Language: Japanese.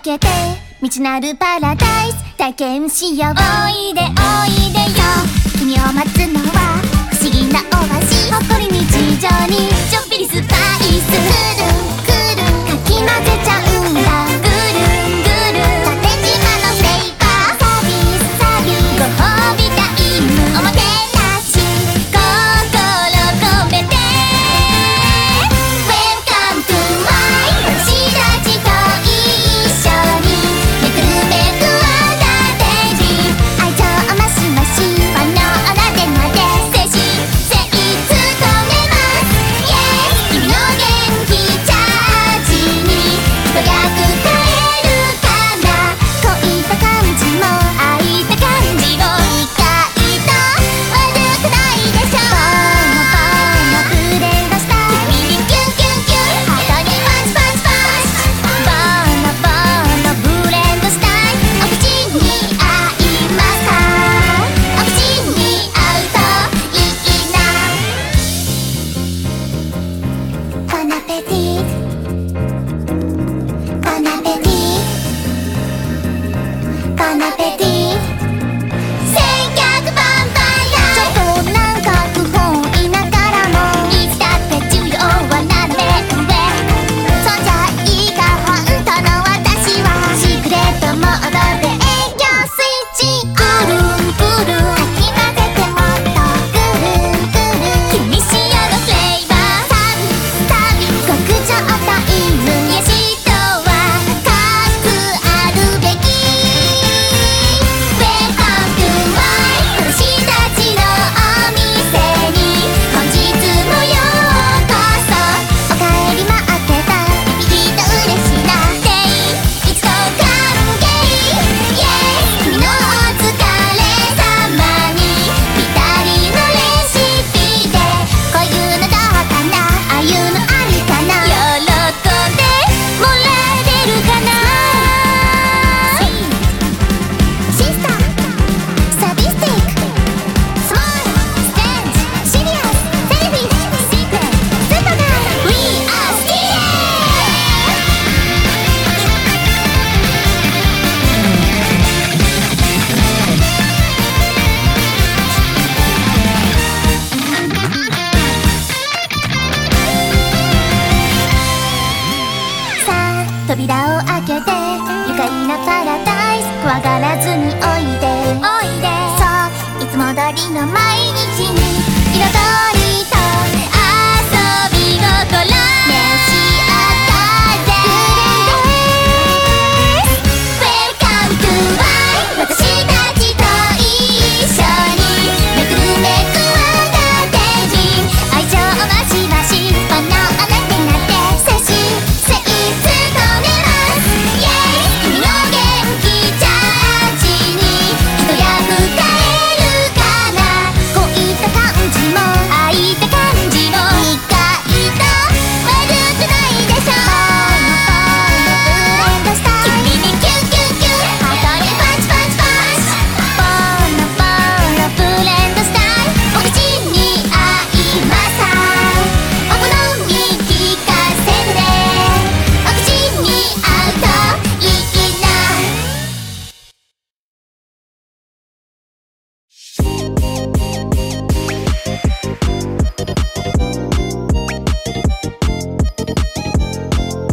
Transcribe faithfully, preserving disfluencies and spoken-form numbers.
けて未知なるパラダイス体験しよう。おいでおいでよ、君を待つのは不思議なオアシス。ほっこり日常にちょっぴりスパイス。くるくるかき混ぜちゃうんだ。ぐるんぐるん縦縞のフレーバー。サービスサービスご褒美タイム。おもてなし心込めて Welcome to my 私たちと一緒にめくるめくあなデイリー。愛情をマシマシファンのおなでなで精神性務めます。 Yes 君の元気チャージに一役変えるかな。恋った感じも愛った感じも意外と悪くないでしょ。ボーノボーノブレンドした耳にキュンキュンキュンハートにパンチパンチパンチ。ボーノボーノブレンドしたい。お口に合いますか？お口に合うといいな。ボナペティーボナペティーボナペティー千脚バンバイア。ちょっとなんか不本意ながらもいつだって重要は斜め上。そんじゃいいか本当の私はシークレットモードで営業スイッチ。ぐるんぐるんかき混ぜてもっとぐるんぐるん君仕様のフレーバー。サービスサービス極上タイム。癒しとはかくあるべき。Welcome to my 私たちのお店に本日もようこそ。おかえり待ってたリピート嬉しいな。デイ一度歓迎 Yes 君のお疲れ様にぴったりのレシピでこういうのどうかなああいうのありかな。喜んでもらえるかな。シスターサディスティックスモールステンジシリアスセルフィッシュシークレットスーパーガール We are still。 さあ扉を開けて愉快なパラダイス怖がらずにおいでおいで。そういつも通りの前